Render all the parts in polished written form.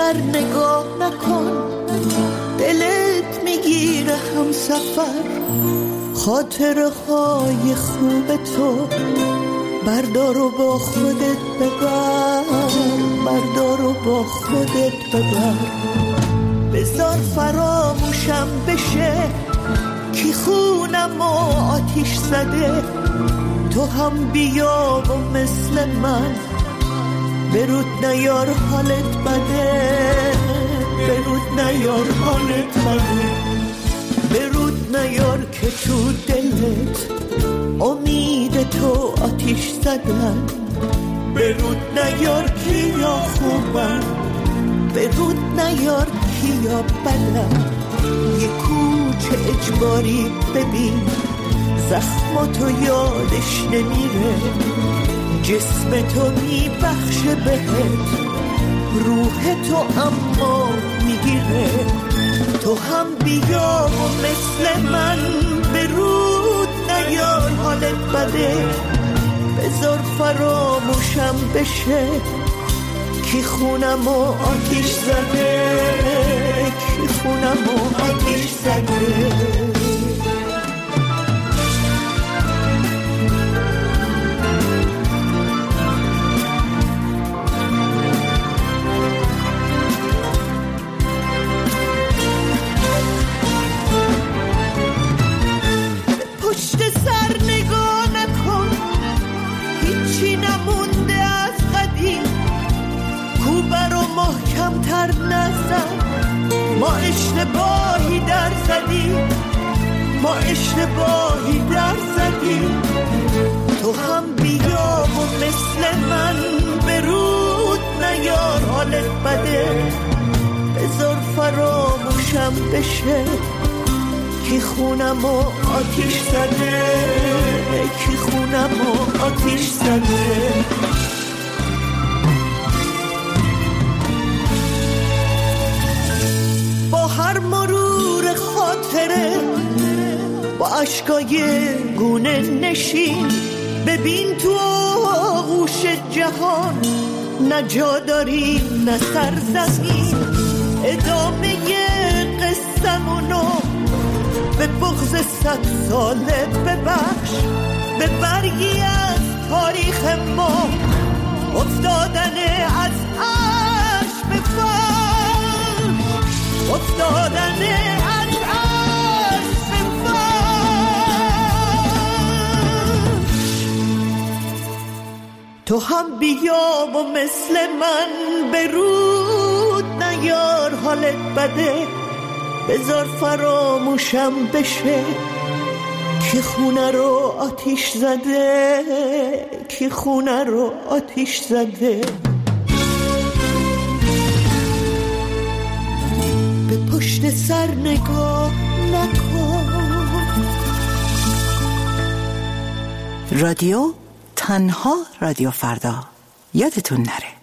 سر نگاه نکن، دلت میگیره هم سفر. خاطره های خوب تو بردار و با خودت ببر، بردار و با خودت ببر. بذار فراموشم بشه کی خونم و آتیش زده. تو هم بیا و مثل من برود نیار حالت بده، برود نیار حالت بده. برود نیار که تو دلت امید تو آتیش زدن. برود نیار کیا خوبن، برود نیار کیا بدن. یه کوچه اجباری ببین زخماتو یادش نمیره. جسم تو میبخشه بهت، روح تو اما میگیره. تو هم بیا و مثل من برود نیار حالت بده. بذار فراموشم بشه کی خونم و آتیش زده، کی خونم و آتیش زده. پشت سر نگاه نکن، هیچی نمونده از قدیم. کوبه رو محکم تر نزن، ما اشتباهی در زدیم، ما اشتباهی در زدیم. تو هم بیا و مثل من برود نیار حالت بده. بذار فراموشم بشه کی خونم و آتیش زده، کی خونم و آتیش زده. با هر مرور خاطره با اشکای گونه نشین، ببین تو آغوش جهان نه جا داریم نه سرزمین. ادامه قصه‌مونو به بغض 100 ساله ببخش، به برگی از تاریخ ما افتادن از عرش به فرش، افتادن از عرش به فرش. تو هم بیا و مثل من برود نیار حالت بده. بذار فراموشم بشه کی خونه رو آتیش زده، کی خونه رو آتیش زده. به پشت سر نگاه نکن. رادیو تنها رادیو فردا، یادتون نره.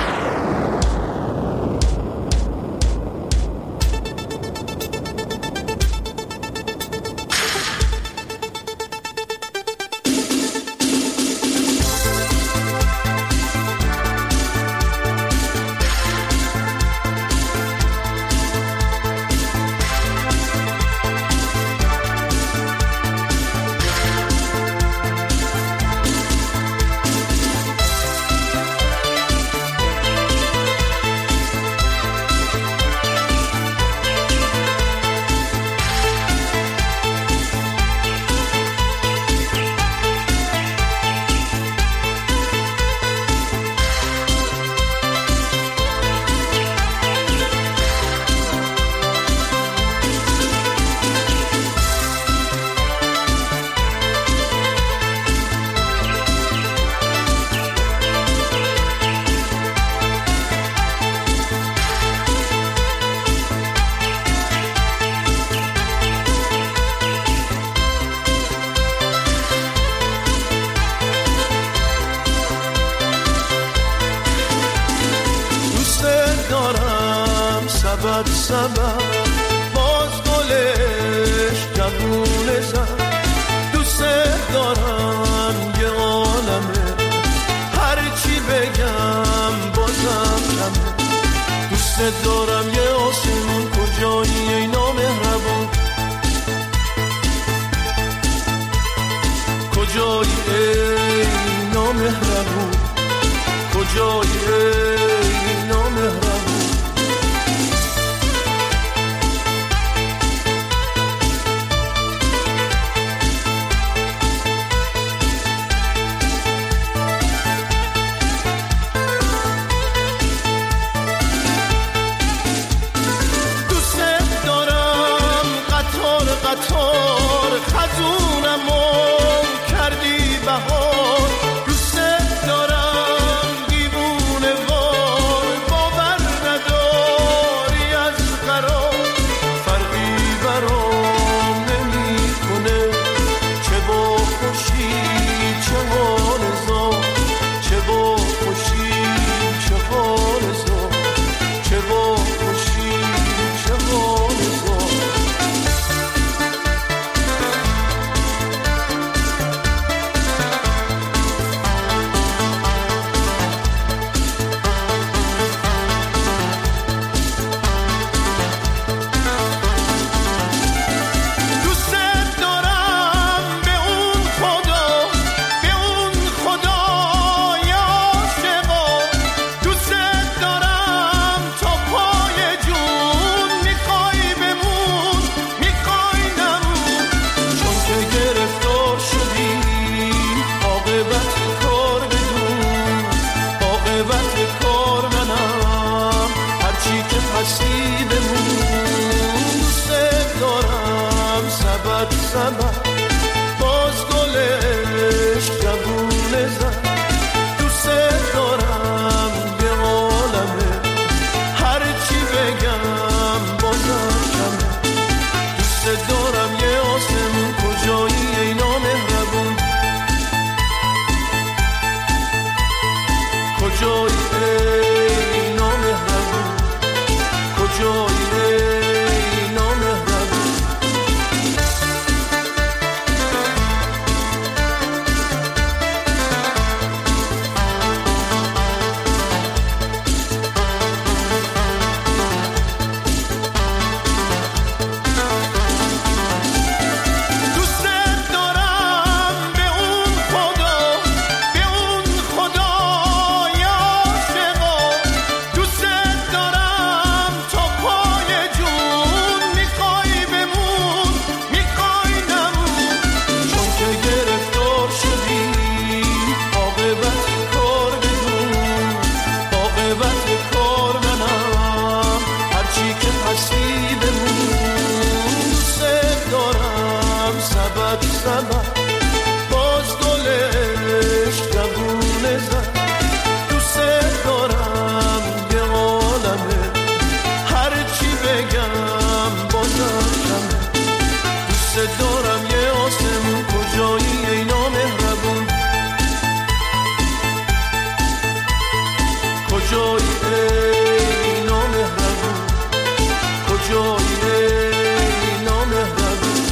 سبب باز گلش جوونه زد. دوست دارم یه عالمه، هرچی بگم بازم کمه. دوست ای نامهربون، کجایی ای نامهربون. قطار خزونمو کردی بهار، دوست دارم دیوونه وار، باور نداری از قرار، فرقی برام نمی کنه چه با خوشی چه با نزا، چه با خوشی چه با نزا، چه با خوشی چه با نزا. باز گلش جوونه زد، دوست دارم به عالمه، هرچی بگم بازم کمه، دوست دارم یه آسم، کجایی ای نامهربون، کجایی ای نامهربون، کجایی ای نامهربون. باز گلش جوونه زد، دوست دارم به عالمه، هرچی بگم بازم کمه، دوست دارم یه آسم، کجایی ای نامهربون، کجایی ای نامهربون، کجایی ای نامهربون.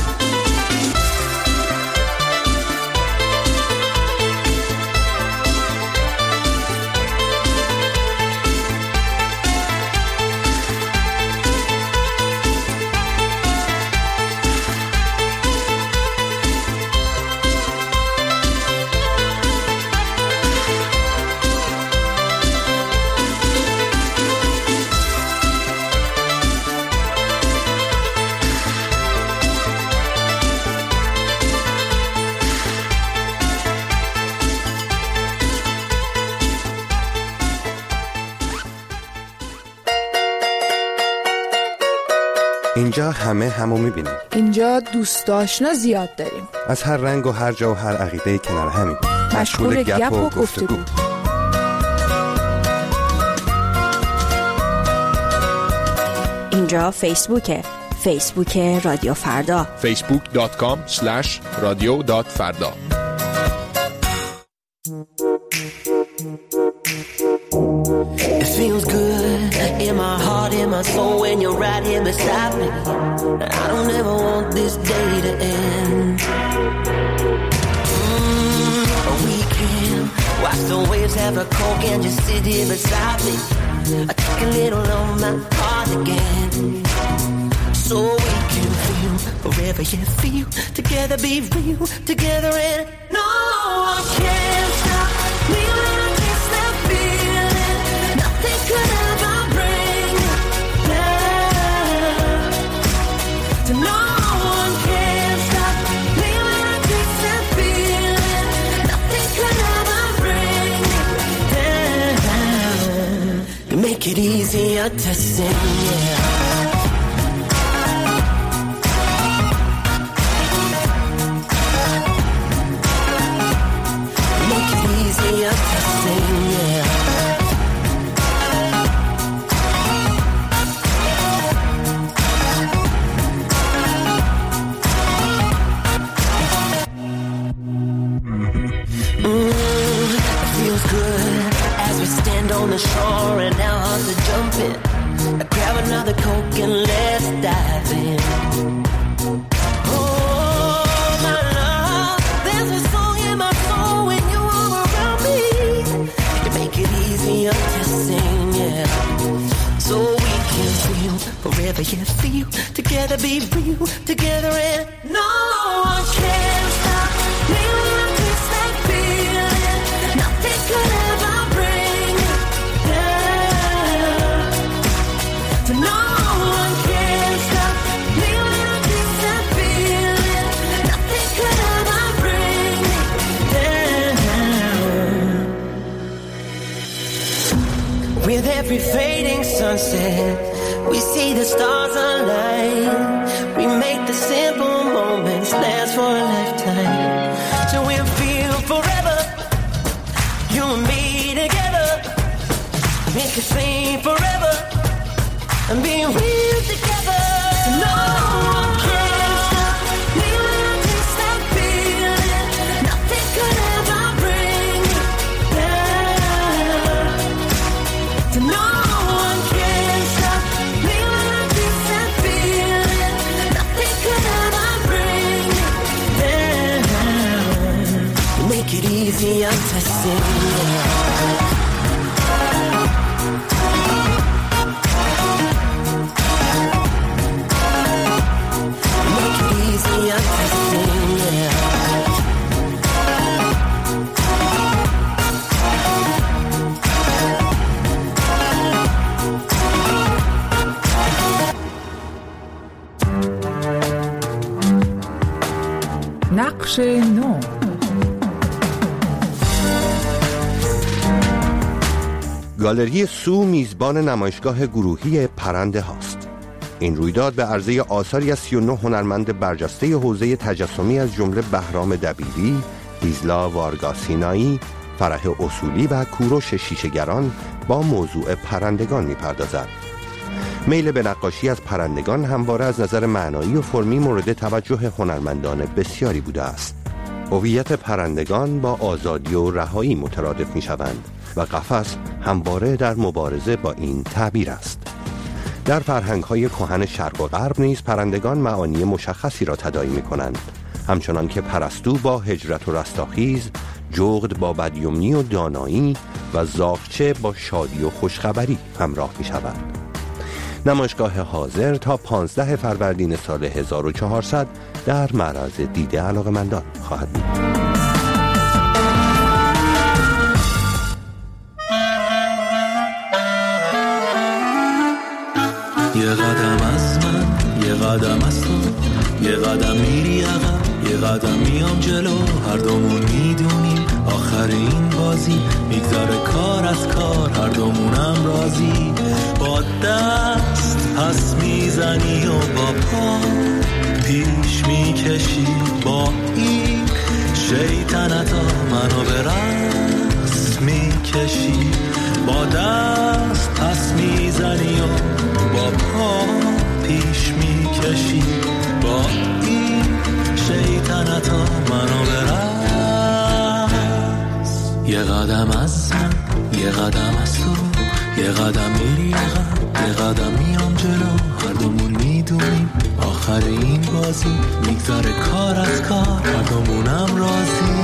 اینجا همه همو میبینیم. اینجا دوست آشنا زیاد داریم. از هر رنگ و هر جا و هر عقیده کنار همیم. مشغول گپ و گفتگو. اینجا فیسبوکه. فیسبوک رادیو فردا. facebook.com/radio.farda. It feels good in my heart, in my soul when you're right here beside me. I don't ever want this day to end. We can watch the waves, have a coke and just sit here beside me. I take a little on my heart again, so we can feel wherever you feel. Together be real, together and no. it easier to sing, yeah. Make it easier to sing, yeah. On the shore and our hearts are jumping. Grab another Coke and let's dive in. Oh, my love, there's a song in my soul when you are around me. You make it easier to sing, yeah. So we can feel forever, yeah, feel together, be real together, and no one can stop me with this like feeling. Nothing could ever bring. No one can stop me with this that feeling. Nothing could ever bring me down. With every fading sunset, we see the stars align. We make the simple moments last for a lifetime. So we'll feel forever, you and me together. Make it seem forever. And being real together. No one can stop me with this that feeling. Nothing could ever bring me down. No one can stop me with this that feeling. Nothing could ever bring me down. Make it easier to sing. نقش نو. گالری سو میزبان نمایشگاه گروهی پرنده هاست. این رویداد به عرضه آثاری از 39 هنرمند برجسته حوزه تجسمی از جمله بهرام دبیری، ایزلا وارگاسینایی، فرح اصولی و کوروش شیشه‌گران با موضوع پرندگان می‌پردازد. میل به نقاشی از پرندگان همواره از نظر معنایی و فرمی مورد توجه هنرمندان بسیاری بوده است. هویت پرندگان با آزادی و رهایی مترادف می‌شوند و قفس همواره در مبارزه با این تعبیر است. در فرهنگ‌های کهن شرق و غرب نیز پرندگان معانی مشخصی را تداعی می‌کنند، همچنان که پرستو با هجرت و رستاخیز، جغد با بدیومنی و دانایی و زاغچه با شادی و خوشخبری همراه می‌شود. نمایشگاه حاضر تا 15 فروردین سال 1400 در معرض دید علاقه‌مندان خواهد بود. یه قدم از من، یه قدم از تو، یه قدم میری عقب، یه قدم میام جلو. هر دومون میدونیم آخر این بازی میگذاره کار از کار، هر دومونم راضی. با دست پس میزنی و با پا پیش میکشی، با این شیطنتا منو به رقص میکشی. با دست پس میزنی و با پا پیش میکشی، با این شیطنتا منو به رقص. یه قدم از من، یه قدم از تو، یه قدم میری عقب، یه قدم میام جلو. هر دومون میدونیم آخر این بازی میگذره کار از کار، هر دومونم راضی.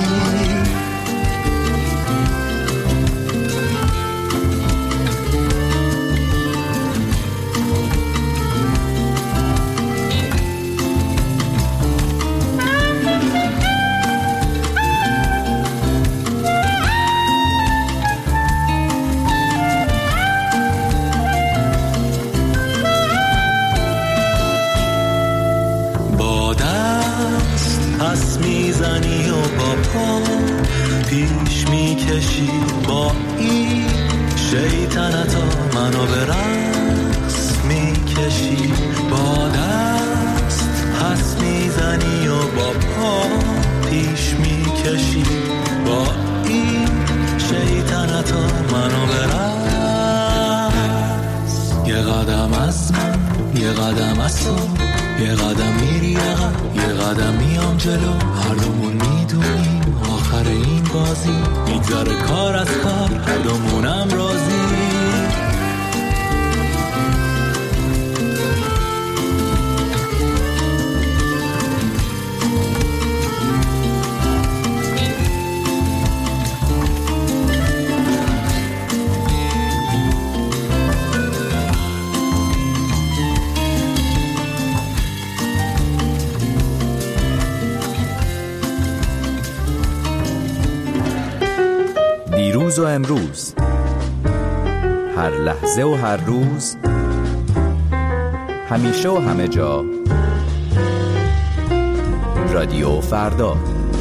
پس میزنی و با پا پیش میکشی، با این شیطنتا منو به رقص میکشی، با دست پس میزنی و با پا پیش میکشی، با این شیطنتا منو به رقص. یه قدم از من، یه قدم از تو، یه قدم میری عقب، یه قدم میام جلو، هر دومون میدونیم آخر این بازی میگذره کار از کار، هر دومونم راضی. دیروز و امروز، هر لحظه و هر روز، همیشه و همه جا، رادیو فردا.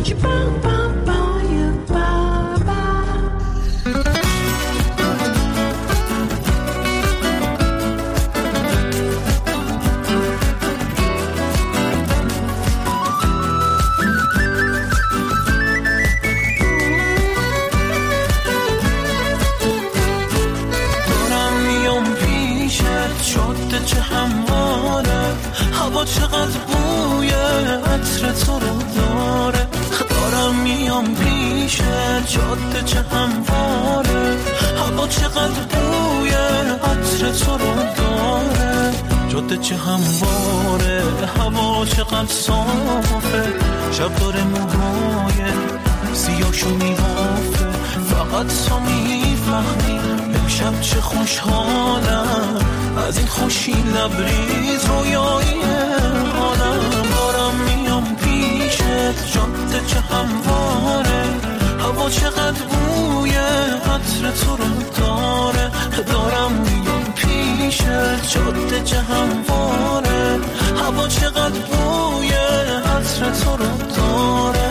چه همواره، هوا چقدر بوی عطر تو رو داره، دارم میام پیش جاده چه همواره، هوا چقدر بوی عطر تو رو داره، جاده چه همواره، هوا چقدر صافه، شب داره موهای سیاهشو میبافه، فقط تو میفهمی امشب چه خوشحالم، از این خوشی لبریز رویایی حالم، دارم میام پیشت جاده چه همواره، هوا چقدر بوی عطر تو رو داره، دارم میام پیشت جاده چه همواره، هوا چقدر بوی عطر تو رو داره.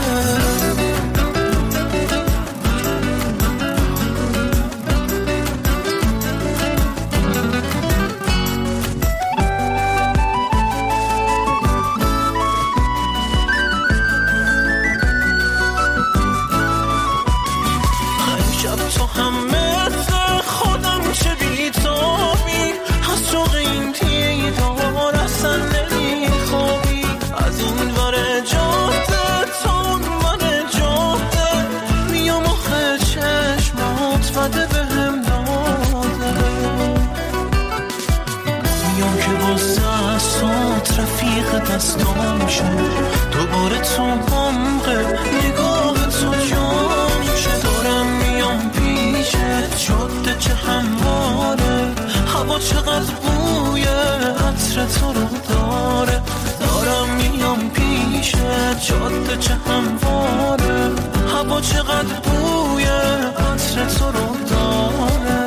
دستام شد دوباره تو عمق نگاه تو جام شد، دارم میام پیشت جاده چه همواره، هوا چقدر بوی عطر تو رو داره، دارم میام پیشت جاده چه همواره، هوا چقدر بوی عطر تو رو داره.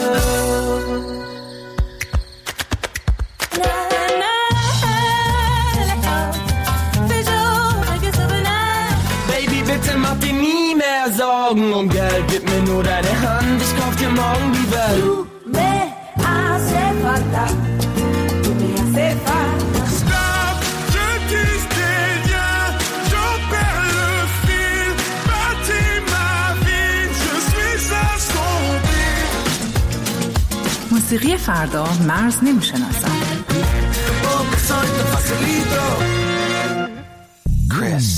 Macht dir nie mehr Sorgen um Geld, gib mir nur deine Hand, ich kauf dir morgen die Welt. Tu me hace falta, tu me hace falta. Stop, je dis rien, j'en perds le fil, bâtis ma vie, je suis assombri. موسیقی فردا مرز نمیشناسد. Chris.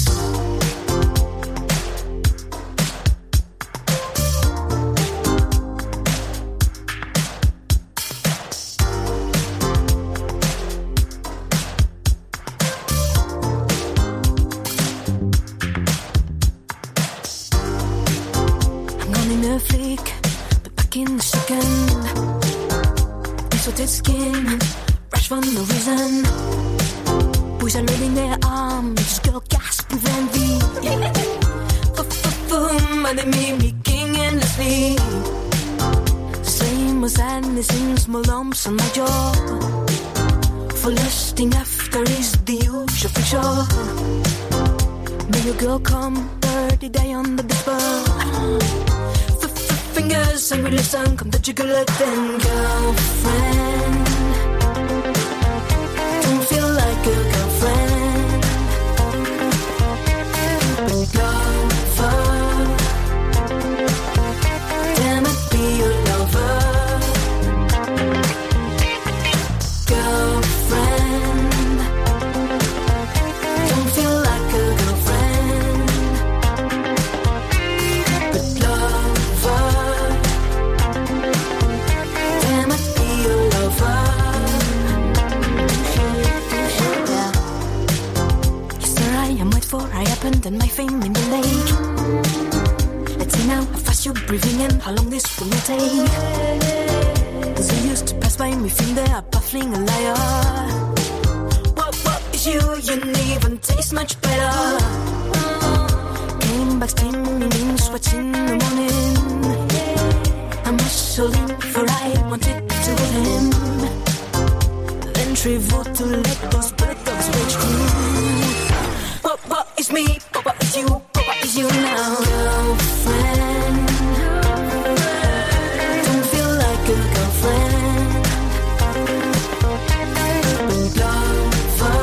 Flick, but back in a second. Distorted skin, rash for no reason. Boys are loading their arms, girl gasp with envy. And they made me king endlessly. Same as sadness in small lumps on my jaw. For lusting after is the usual fiction. May your girl come 30 day on the spur. fingers and release and come the jugular then girlfriend. Don't feel like a girlfriend, but lover. Damn it, be your lover. Girlfriend. Don't feel like a girlfriend, but lover. Damn it, be your lover. Yeah. Yes, sir, I am wait for I happened and my fame in the lake. Let's see now how fast you're breathing and how long this will take. As you used to pass by me, feel they are baffling a liar. What is you? You didn't even taste much better. Came back steaming, sweating in the morning. I'm whistling for I wanted to hold him. Then travel to let those bird dogs rage through. What is me? What is you? What is you now? Girlfriend. Don't feel like a girlfriend, but lover.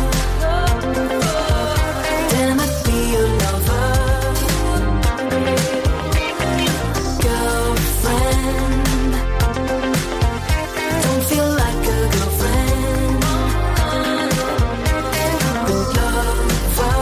Damn it, be your lover. Girlfriend. Don't feel like a girlfriend, but lover.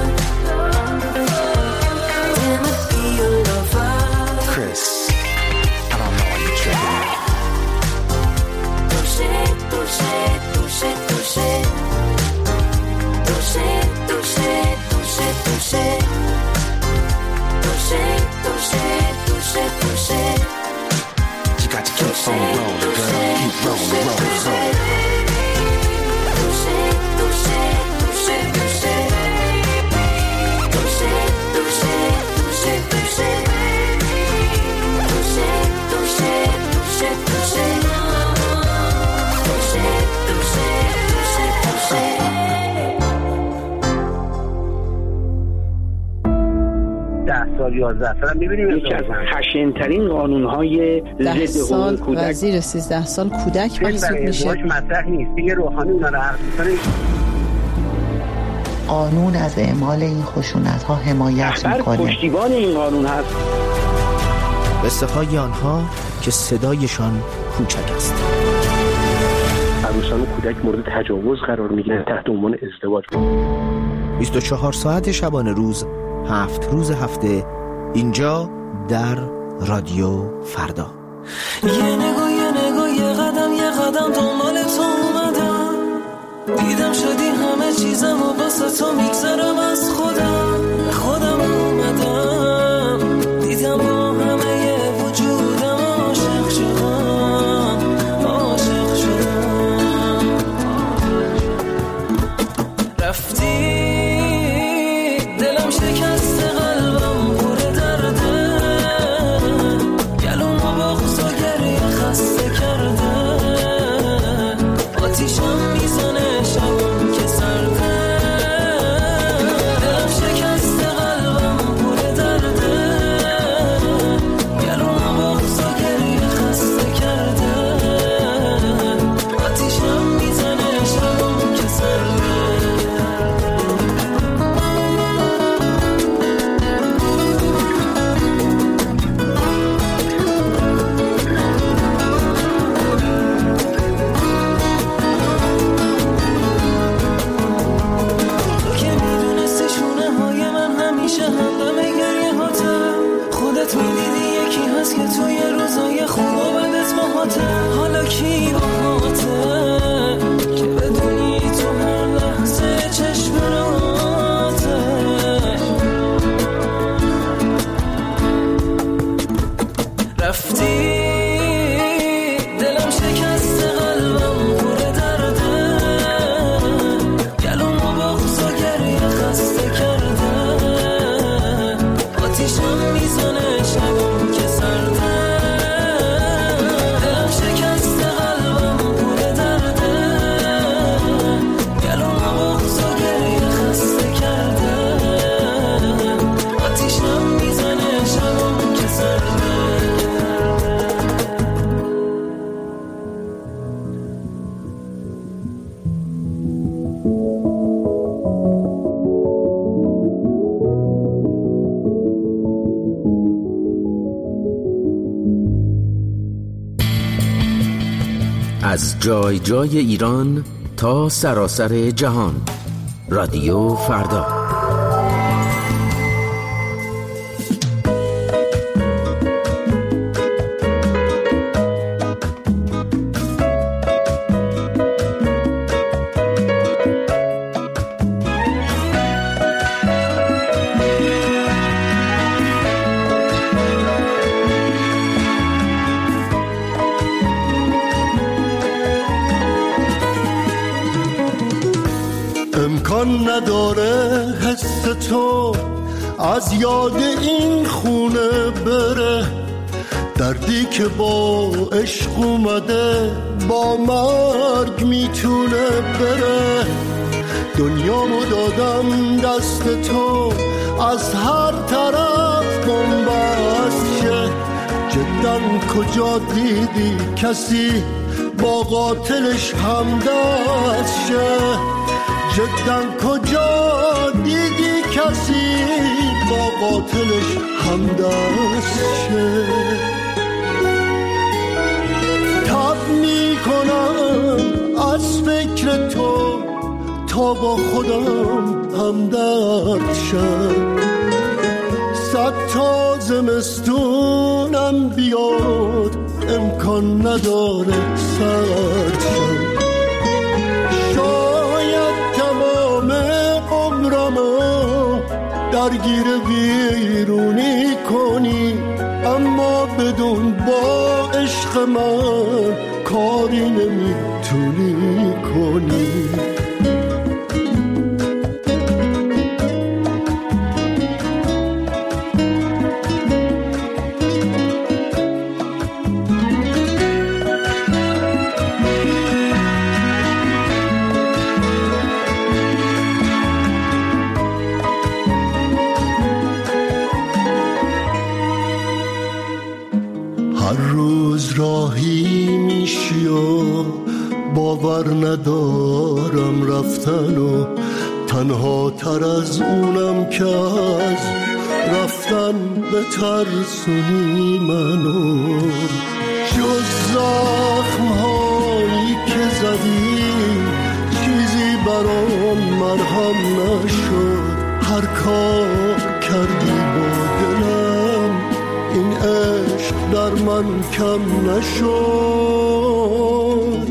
Damn it, be your lover. Chris, I don't know why you're tripping me. Touché, touché, touché, touché. Touché, touché, touché, touché. Touché, touché, touché, touché. You got to keep on rolling, girl. Keep rolling, rolling, rolling. Touché, touché, touché, touché. Touché, touché, touché, touché. Touché, touché, touché, touché. Touché, touché, touché, touché. 10 سال 11 سال می‌بینیم یکی از خشن‌ترین قانون‌های ضد حقوق کودک و زیر 13 سال کودک محسوب میشه. مطرح نیست دیگه. روحانی اونا رو حرف می‌زنه. قانون از اعمال این خشونت‌ها حمایت می‌کنه. پشتیبان این قانون هست. قصه های آنها که صدایشان کوچک است. عروسان و کودک مورد تجاوز قرار می‌گیرند تحت عنوان ازدواج. 24 ساعت شبانه روز، 7 روز هفته، اینجا در رادیو فردا. یه نگاه یه قدم دنبال تو اومدم. دیدم شدی همه چیزم و واسه تو میگذرم از خودم اومدم. دیدم با همه وجودم عاشق شدم. رفتی دلم شکست قلبم پر درده. گلومو بغض و گریه خسته کرده. آتیشم میزنه شبم که سرده. دلم شکست قلبم پر درده. گلومو بغض و گریه خسته کرده. آتیشم میزنه شبم که سرده. خودت میدیدی یکی هست که توی روزای خوب و بدت باهاته. حالا کی باهاته که بدونی تو هر لحظه چشم راته. رفتی دلم شکست قلبم پر درده. گلومو بغض و گریه خسته کرده. آتیشم میزنه شبم که سرده. دلم شکست قلبم پر درده. گلومو بغض و گریه خسته کرده. آتیشم میزنه شبم که سرده. از جای جای ایران تا سراسر جهان. رادیو فردا. امکان نداره حس تو از یاد این خونه بره، دردی که با عشق اومده با مرگ میتونه بره. دنیامو دادم دست تو، از هر طرف بنبست شه. جداً کجا دیدی کسی با قاتلش همدست شه؟ جداً کجا دیدی کسی با قاتلش همدست شه؟ تب میکنم از فکر تو تا با خودم همدرد شم. 100 تا زمستونم بیاد امکان نداره سرد شم. درگیر ویرونی کنی، اما بدون با عشق من کاری نمیتونی کنی. راهی میشی و باور ندارم رفتن و تنها تر از اونم که از رفتن به ترسونی منو. جز زخم هایی که زدی چیزی برام مرهم نشد. هر کار کردی با دلم این عشق در من کم نشد.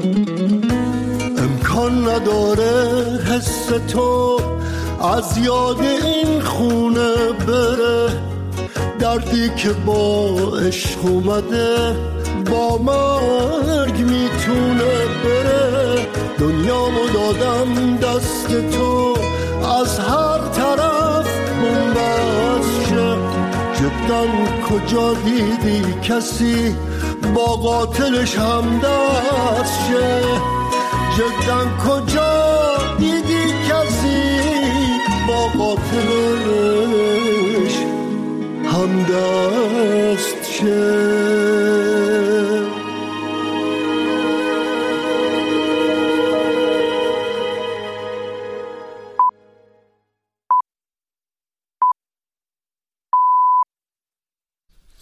امکان نداره حس تو از یاد این خونه بره، دردی که با عشق اومده با مرگ میتونه بره. دنیامو دادم دست تو، از هر طرف بنبست شه. جداً کجا دیدی کسی با قاتلش همدست شه؟ جداً کجا دیدی کسی با قاتلش همدست شه؟